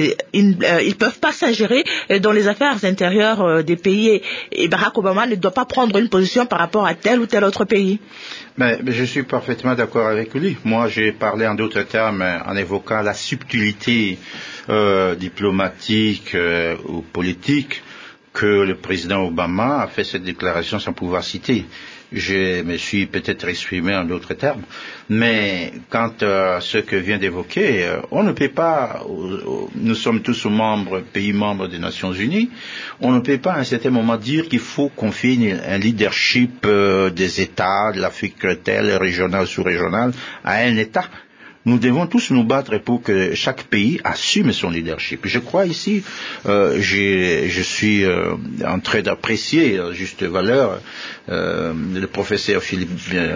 ne peuvent pas s'ingérer dans les affaires intérieures euh, des pays, et, et Barack Obama ne doit pas prendre une position par rapport à tel ou tel autre pays? Mais, mais je suis parfaitement d'accord avec lui. Moi, j'ai parlé en d'autres termes en évoquant la subtilité euh, diplomatique euh, ou politique que le président Obama a fait cette déclaration sans pouvoir citer. Je me suis peut-être exprimé en d'autres termes, mais quant à ce que vient d'évoquer, on ne peut pas, nous sommes tous membres, pays membres des Nations Unies, on ne peut pas à un certain moment dire qu'il faut confier un leadership des États, de l'Afrique telle, régionale, sous-régionale, à un État. Nous devons tous nous battre pour que chaque pays assume son leadership. Je crois ici, euh, je suis euh, en train d'apprécier à juste valeur euh, le professeur Philippe euh,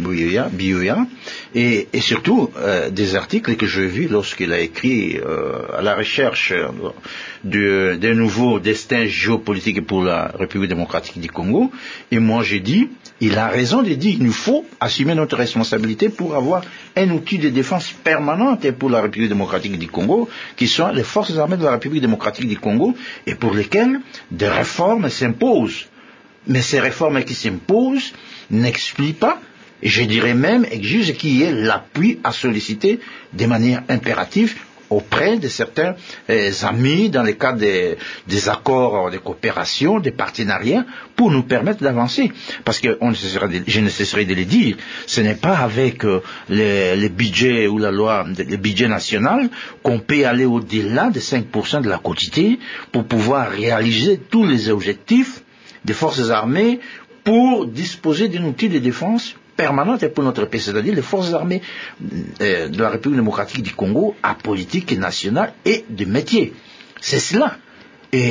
Bioya et, et surtout euh, des articles que j'ai vus lorsqu'il a écrit euh, à la recherche de, de nouveaux destins géopolitiques pour la République démocratique du Congo. Et moi j'ai dit, il a raison de dire qu'il nous faut assumer notre responsabilité pour avoir un outil de défense permanente pour la République démocratique du Congo, qui sont les forces armées de la République démocratique du Congo, et pour lesquelles des réformes s'imposent. Mais ces réformes qui s'imposent n'expliquent pas, et je dirais même exigent qu'il y ait l'appui à solliciter de manière impérative auprès de certains euh, amis dans le cadre des, des accords de coopération, des partenariats, pour nous permettre d'avancer. Parce que on ne cessera de, je ne cesserai de le dire, ce n'est pas avec euh, le, le budget ou la loi, le budget national, qu'on peut aller au-delà de cinq pour cent de la quotité pour pouvoir réaliser tous les objectifs des forces armées pour disposer d'un outil de défense permanente pour notre pays, c'est-à-dire les forces armées euh, de la République démocratique du Congo à politique nationale et de métier. C'est cela. Et,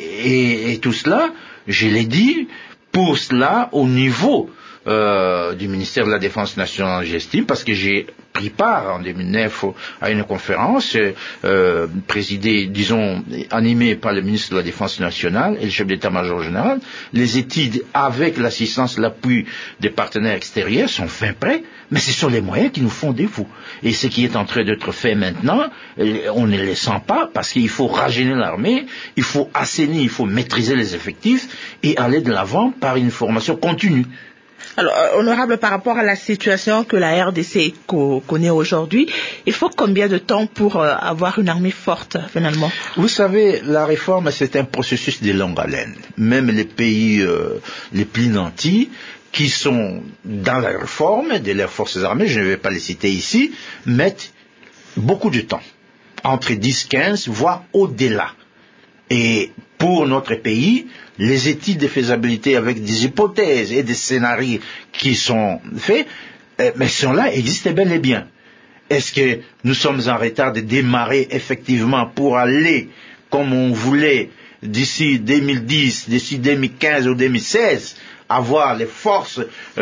et, et tout cela, je l'ai dit, pour cela, au niveau euh, du ministère de la Défense nationale, j'estime, parce que j'ai pris part en deux mille neuf à une conférence euh, présidée, disons, animée par le ministre de la Défense nationale et le chef d'état-major général. Les études avec l'assistance, l'appui des partenaires extérieurs sont fin prêts, mais ce sont les moyens qui nous font défaut. Et ce qui est en train d'être fait maintenant, on ne les sent pas parce qu'il faut rajeunir l'armée, il faut assainir, il faut maîtriser les effectifs et aller de l'avant par une formation continue. Alors, euh, honorable, par rapport à la situation que la R D C co- connaît aujourd'hui, il faut combien de temps pour euh, avoir une armée forte, finalement? Vous savez, la réforme, c'est un processus de longue haleine. Même les pays euh, les plus nantis, qui sont dans la réforme de leurs forces armées, je ne vais pas les citer ici, mettent beaucoup de temps. Entre dix, quinze, voire au-delà. Et pour notre pays, les études de faisabilité avec des hypothèses et des scénarios qui sont faits, euh, mais sont là, existent bel et bien. Est-ce que nous sommes en retard de démarrer effectivement pour aller comme on voulait d'ici deux mille dix, d'ici deux mille quinze ou deux mille seize, avoir les forces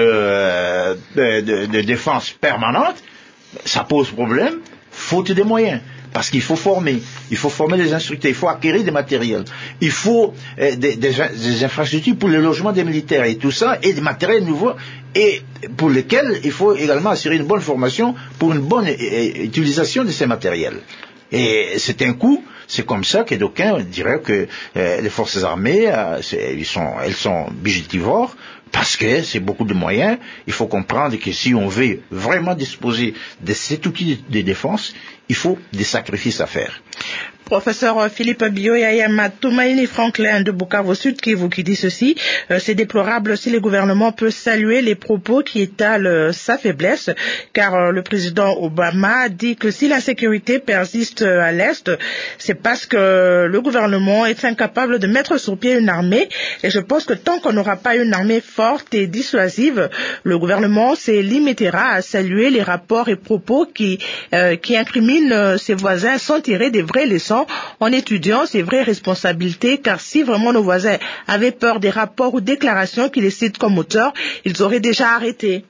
euh, de, de, de défense permanentes? Ça pose problème, faute de moyens. Parce qu'il faut former, il faut former les instructeurs, il faut acquérir des matériels, il faut euh, des, des, des infrastructures pour le logement des militaires et tout ça, et des matériels nouveaux, et pour lesquels il faut également assurer une bonne formation pour une bonne euh, utilisation de ces matériels. Et c'est un coup, c'est comme ça que d'aucuns diraient que euh, les forces armées, euh, ils sont, elles sont budgétivores, parce que c'est beaucoup de moyens. Il faut comprendre que si on veut vraiment disposer de cet outil de défense, il faut des sacrifices à faire. Professeur Philippe Bioya Matumaini Franklin de Bukavu Sud Kivu qui dit ceci, euh, c'est déplorable si le gouvernement peut saluer les propos qui étalent euh, sa faiblesse, car euh, le président Obama dit que si l'insécurité persiste euh, à l'Est, c'est parce que le gouvernement est incapable de mettre sur pied une armée, et je pense que tant qu'on n'aura pas une armée forte et dissuasive, le gouvernement se limitera à saluer les rapports et propos qui, euh, qui incriminent euh, ses voisins sans tirer des vraies leçons en étudiant ses vraies responsabilités, car si vraiment nos voisins avaient peur des rapports ou déclarations qui les citent comme auteurs, ils auraient déjà arrêté.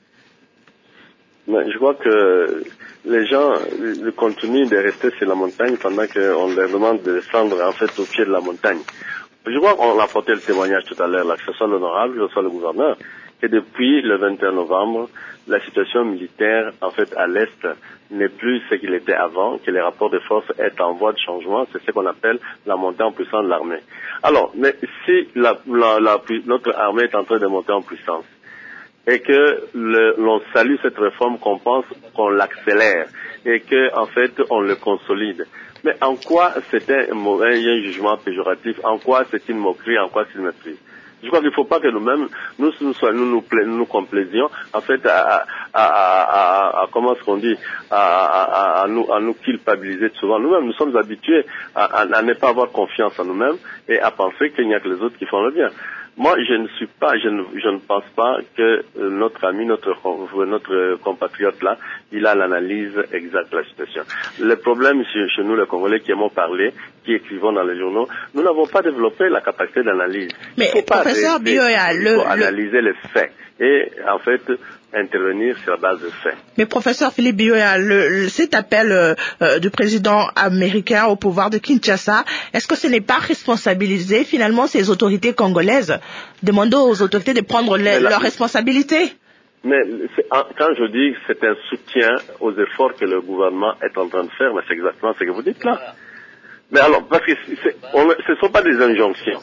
Mais je vois que les gens continuent de rester sur la montagne pendant qu'on leur demande de descendre en fait au pied de la montagne. Je vois qu'on a apporté le témoignage tout à l'heure, là, que ce soit l'honorable, que ce soit le gouverneur, que depuis le vingt et un novembre, la situation militaire, en fait, à l'Est, n'est plus ce qu'il était avant, que les rapports de force est en voie de changement, c'est ce qu'on appelle la montée en puissance de l'armée. Alors, mais si la, la, la, notre armée est en train de monter en puissance, et que le, l'on salue cette réforme, qu'on pense qu'on l'accélère, et que, en fait, on le consolide. Mais en quoi c'était un, mauvais, un jugement péjoratif? En quoi c'est une moquerie? En quoi c'est une méprise? Je crois qu'il ne faut pas que nous-mêmes, nous, nous, nous, nous, nous, nous complaisions, en fait, à, à, à, à, à comment est-ce qu'on dit, à, à, à, nous, à nous culpabiliser souvent. Nous-mêmes, nous sommes habitués à, à, à ne pas avoir confiance en nous-mêmes et à penser qu'il n'y a que les autres qui font le bien. Moi, je ne suis pas, je ne, je ne pense pas que notre ami, notre, notre compatriote là, il a l'analyse exacte de la situation. Le problème chez, chez nous, les Congolais qui aimons parler, qui écrivons dans les journaux, nous n'avons pas développé la capacité d'analyse. Mais il faut professeur Bioya, il faut le, analyser le... les faits et en fait intervenir sur la base de faits. Mais professeur Philippe Bioya, le, le, cet appel euh, du président américain au pouvoir de Kinshasa, est-ce que ce n'est pas responsabiliser finalement ces autorités congolaises? Demandons aux autorités de prendre les, leurs responsabilités. Mais quand je dis que c'est un soutien aux efforts que le gouvernement est en train de faire, mais c'est exactement ce que vous dites là. Mais alors, parce que c'est, on, ce ne sont pas des injonctions.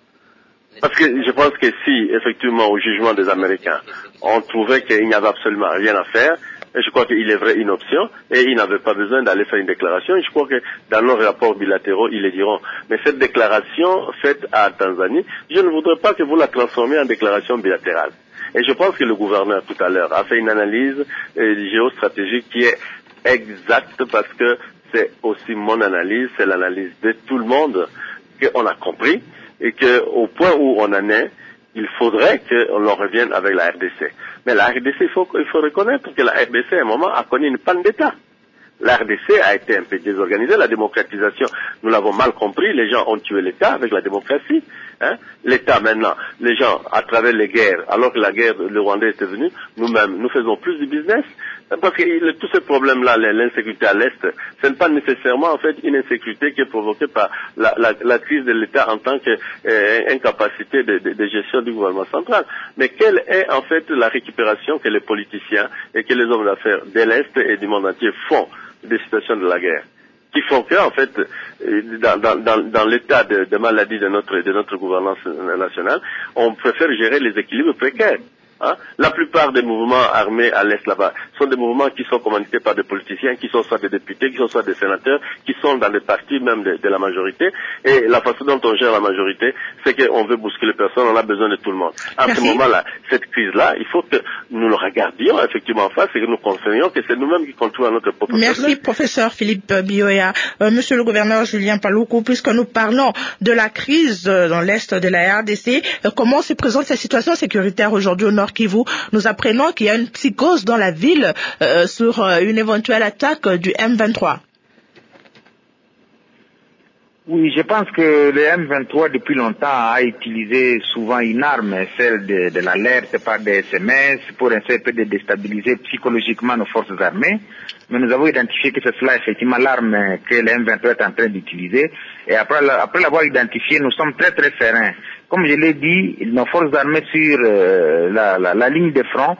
Parce que je pense que si, effectivement, au jugement des Américains, on trouvait qu'il n'y avait absolument rien à faire, et je crois qu'il est vrai une option, et ils n'avaient pas besoin d'aller faire une déclaration, et je crois que dans nos rapports bilatéraux, ils le diront. Mais cette déclaration faite à Tanzanie, je ne voudrais pas que vous la transformiez en déclaration bilatérale. Et je pense que le gouverneur, tout à l'heure, a fait une analyse euh, géostratégique qui est exacte, parce que c'est aussi mon analyse, c'est l'analyse de tout le monde, qu'on a compris, et qu'au point où on en est, il faudrait qu'on en revienne avec la R D C. Mais la R D C, il faut, il faut reconnaître que la R D C, à un moment, a connu une panne d'État. La R D C a été un peu désorganisée, la démocratisation, nous l'avons mal compris, les gens ont tué l'État avec la démocratie. Hein? L'État maintenant, les gens, à travers les guerres, alors que la guerre, le Rwanda était venu, nous-mêmes, nous faisons plus de business. Parce que le, tous ces problèmes-là, l'insécurité à l'Est, ce n'est pas nécessairement en fait une insécurité qui est provoquée par la, la, la crise de l'État en tant qu'incapacité euh, de, de, de gestion du gouvernement central. Mais quelle est en fait la récupération que les politiciens et que les hommes d'affaires de l'Est et du monde entier font des situations de la guerre, qui font que, en fait, dans, dans, dans l'état de, de maladie de notre, de notre gouvernance nationale, on préfère gérer les équilibres précaires. Hein? La plupart des mouvements armés à l'Est là-bas sont des mouvements qui sont commandités par des politiciens, qui sont soit des députés, qui sont soit des sénateurs, qui sont dans des partis même de, de la majorité. Et la façon dont on gère la majorité, c'est qu'on veut bousculer personne, on a besoin de tout le monde. À Merci. Ce moment-là, cette crise-là, il faut que nous le regardions effectivement en face et que nous comprenions que c'est nous-mêmes qui contrôlons notre propre Merci, problème. Professeur Philippe Bioya. Euh, Monsieur le gouverneur Julien Paluku, puisque nous parlons de la crise dans l'Est de la R D C, euh, comment se présente cette situation sécuritaire aujourd'hui au Nord Kivu? Nous apprenons qu'il y a une psychose dans la ville euh, sur euh, une éventuelle attaque du M vingt-trois. Oui, je pense que le M vingt-trois depuis longtemps a utilisé souvent une arme, celle de, de l'alerte par des S M S pour essayer de déstabiliser psychologiquement nos forces armées. Mais nous avons identifié que c'est cela effectivement l'arme que le M vingt-trois est en train d'utiliser. Et après, après l'avoir identifié, nous sommes très très sereins. Comme je l'ai dit, nos forces armées sur euh, la, la, la ligne de front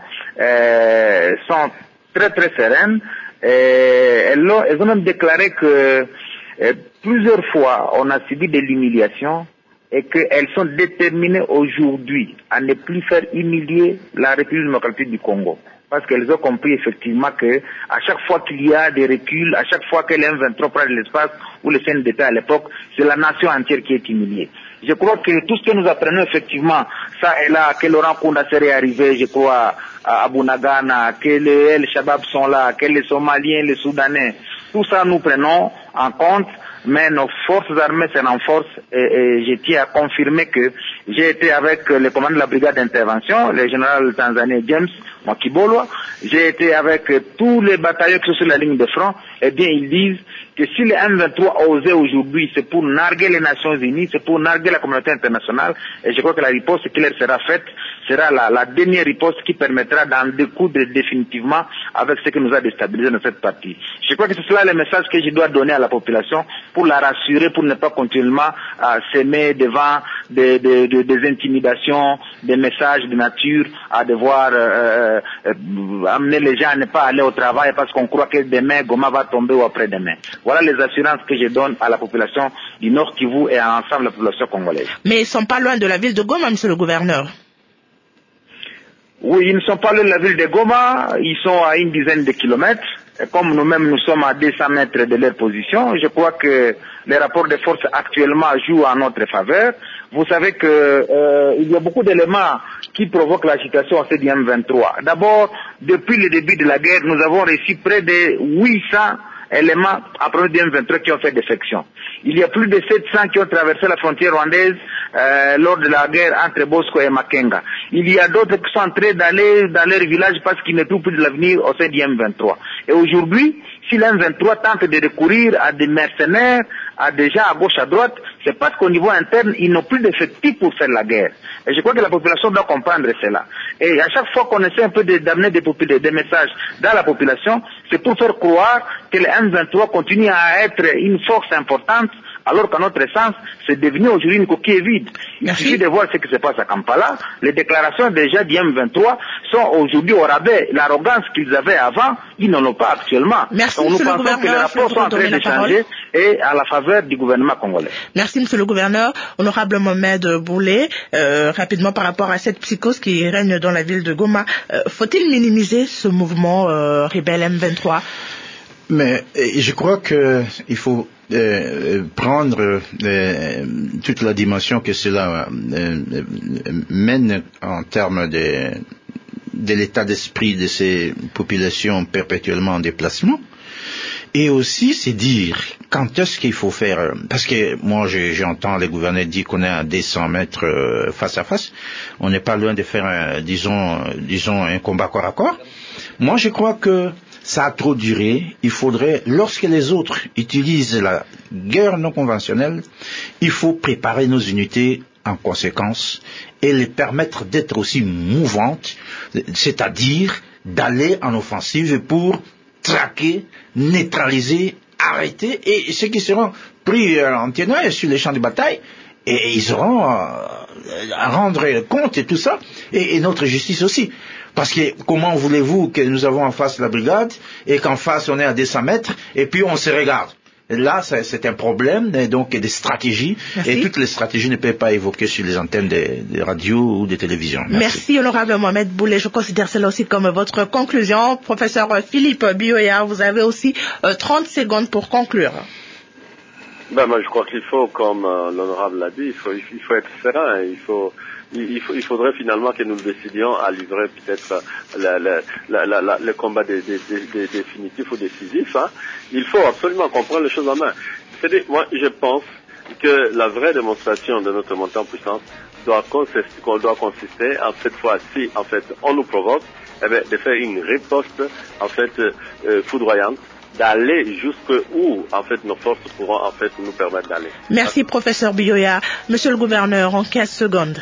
euh, sont très très sereines. Et elles, ont, elles ont même déclaré que Et plusieurs fois, on a subi de l'humiliation et qu'elles sont déterminées aujourd'hui à ne plus faire humilier la République démocratique du Congo. Parce qu'elles ont compris effectivement que à chaque fois qu'il y a des reculs, à chaque fois que les M vingt-trois prennent l'espace ou le C N D P à l'époque, c'est la nation entière qui est humiliée. Je crois que tout ce que nous apprenons effectivement, ça est là, que Laurent Kunda serait arrivé, je crois, à Bunagana, que les El Shabab sont là, que les Somaliens, les Soudanais, tout ça nous prenons en compte, mais nos forces armées se renforcent et, et je tiens à confirmer que j'ai été avec le commandant de la brigade d'intervention, le général tanzanien James Mwakibolo, j'ai été avec tous les bataillons qui sont sur la ligne de front, eh bien ils disent que si les M vingt-trois osaient aujourd'hui, c'est pour narguer les Nations Unies, c'est pour narguer la communauté internationale, et je crois que la riposte qui leur sera faite sera la, la dernière riposte qui permettra d'en découdre définitivement avec ce qui nous a déstabilisé dans cette partie. Je crois que c'est cela le message que je dois donner à la population pour la rassurer, pour ne pas continuellement euh, s'aimer devant des, des, des, des intimidations, des messages de nature à devoir euh, euh, amener les gens à ne pas aller au travail parce qu'on croit que demain Goma va tomber ou après-demain. Voilà les assurances que je donne à la population du Nord Kivu et à l'ensemble de la population congolaise. Mais ils ne sont pas loin de la ville de Goma, monsieur le gouverneur. Oui, ils ne sont pas loin de la ville de Goma, ils sont à une dizaine de kilomètres. Et comme nous-mêmes nous sommes à deux cents mètres de leur position, je crois que les rapports de force actuellement jouent en notre faveur. Vous savez que euh, il y a beaucoup d'éléments qui provoquent l'agitation au sein du M vingt-trois. D'abord, depuis le début de la guerre, nous avons reçu près de huit cents éléments après du M vingt-trois qui ont fait défection. Il y a plus de sept cents qui ont traversé la frontière rwandaise euh, lors de la guerre entre Bosco et Makenga. Il y a d'autres qui sont en train d'aller dans leur village parce qu'ils ne trouvent plus de l'avenir au sein du M vingt-trois. Et aujourd'hui, si l'M vingt-trois tente de recourir à des mercenaires, à des gens à gauche, à droite, c'est parce qu'au niveau interne, ils n'ont plus d'effectifs pour faire la guerre. Et je crois que la population doit comprendre cela. Et à chaque fois qu'on essaie un peu d'amener des, des, des messages dans la population, c'est pour faire croire que le M vingt-trois continue à être une force importante, alors qu'à notre sens, c'est devenu aujourd'hui une coquille vide. Il Merci. suffit de voir ce qui se passe à Kampala. Les déclarations déjà du M vingt-trois sont aujourd'hui au rabais. L'arrogance qu'ils avaient avant, ils n'en ont pas actuellement. Merci, Donc nous monsieur le pensons que les gouverneur, rapports sont en train de changer et à la faveur du gouvernement congolais. Merci, monsieur le gouverneur. Honorable Mohamed Boulet, euh, rapidement par rapport à cette psychose qui règne dans la ville de Goma, euh, faut-il minimiser ce mouvement euh, rebelle M vingt-trois? Mais je crois que il faut euh, prendre euh, toute la dimension que cela euh, mène en termes de, de l'état d'esprit de ces populations perpétuellement en déplacement. Et aussi, c'est dire quand est-ce qu'il faut faire, parce que moi j'entends les gouverneurs dire qu'on est à deux cents mètres face à face, on n'est pas loin de faire, un, disons, disons un combat corps à corps. Moi je crois que ça a trop duré, il faudrait, lorsque les autres utilisent la guerre non conventionnelle, il faut préparer nos unités en conséquence et les permettre d'être aussi mouvantes, c'est-à-dire d'aller en offensive pour traquer, neutraliser, arrêter, et ceux qui seront pris en témoin sur les champs de bataille, et ils auront à rendre compte et tout ça, et, et notre justice aussi. Parce que comment voulez-vous que nous avons en face la brigade, et qu'en face on est à deux cents mètres, et puis on se regarde? Là, c'est un problème, et donc des stratégies, Merci. Et toutes les stratégies ne peuvent pas évoquer sur les antennes des de radio ou des télévisions. Merci. Merci, honorable Mohamed Boulet. Je considère cela aussi comme votre conclusion. Professeur Philippe Bioya, vous avez aussi euh, trente secondes pour conclure. Ben, moi, je crois qu'il faut, comme euh, l'honorable l'a dit, il faut, il faut être serein, il faut... Il, faut, il faudrait finalement que nous décidions à livrer peut-être la, la, la, la, la, le combat des, des, des, des définitifs ou décisifs. Hein. Il faut absolument comprendre les choses en main. C'est-à-dire, moi, je pense que la vraie démonstration de notre montée en puissance doit consister, doit consister en cette fois-ci, en fait, on nous provoque, eh bien, de faire une riposte, en fait, euh, foudroyante, d'aller jusqu'où, en fait, nos forces pourront, en fait, nous permettre d'aller. Merci, Parce... professeur Bioya. Monsieur le gouverneur, en quinze secondes.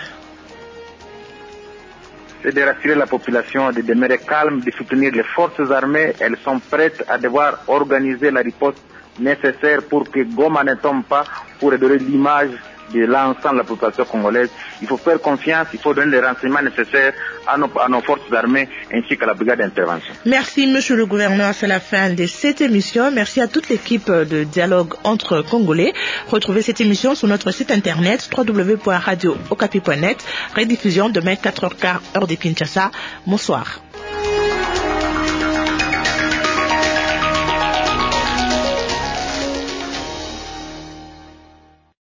C'est de rassurer la population, de demeurer calme, de soutenir les forces armées. Elles sont prêtes à devoir organiser la riposte nécessaire pour que Goma ne tombe pas, pour donner l'image de l'ensemble de la population congolaise. Il faut faire confiance, il faut donner les renseignements nécessaires à nos, à nos forces armées ainsi qu'à la brigade d'intervention. Merci, monsieur le gouverneur. C'est la fin de cette émission. Merci à toute l'équipe de dialogue entre Congolais. Retrouvez cette émission sur notre site internet w w w point radio okapi point net. Rediffusion demain quatre heures quinze heure de Kinshasa. Bonsoir.